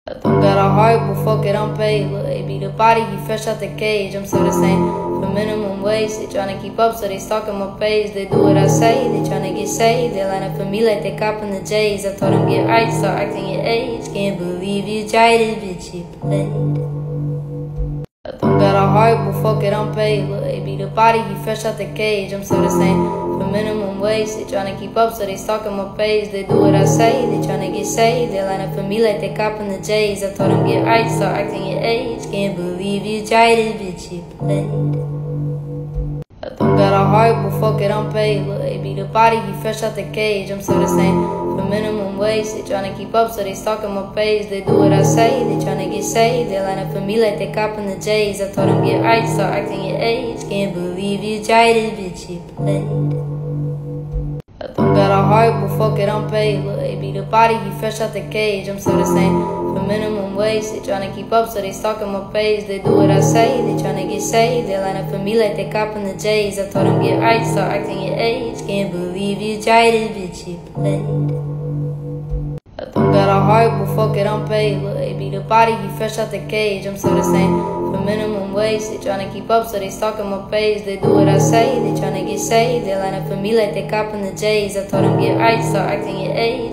I don't got a heart, but fuck it, I'm paid. Look, they be the body, he fresh out the cage. I'm still the same for minimum wage. They tryna keep up, so they stalking my page. They do what I say, they tryna get saved. They line up for me like they copping the J's. I told them get right, start acting your age. Can't believe you tried it, bitch, you played. I don't got a heart, but fuck it, I'm paid. Look, they be the body, he fresh out the cage. I'm still the same for minimum wage. They tryna keep up, so they stalking my page. They do what I say, they tryna get saved. They line up for me like they copping the J's. I told them get right, start acting your age. Can't believe you tried it, bitch, you played. I don't got a heart, but fuck it, I'm paid. Look, they be the body, he fresh out the cage. I'm still the same for minimum wage. They tryna keep up, so they stalking my page. They do what I say, they tryna get saved. They line up for me like they copping the J's. I told them get right, start acting your age. Can't believe you tried it, bitch, you played. I don't got a heart, but fuck it, I'm paid. Look, they be the body, he fresh out the cage. I'm still the same for minimum wage. They tryna keep up, so they stalking my page. They do what I say, they tryna get saved. They line up for me like they copping the J's. I told them get right, start acting your age. Can't believe you tried it, bitch, you played. I don't got a heart, but fuck it, I'm paid. Look, they be the body, he fresh out the cage. I'm still the same for minimum wage. They tryna keep up, so they stalking my page. They do what I say, they tryna get saved. They line up for me like they copping the J's. I told them get right, start acting your age.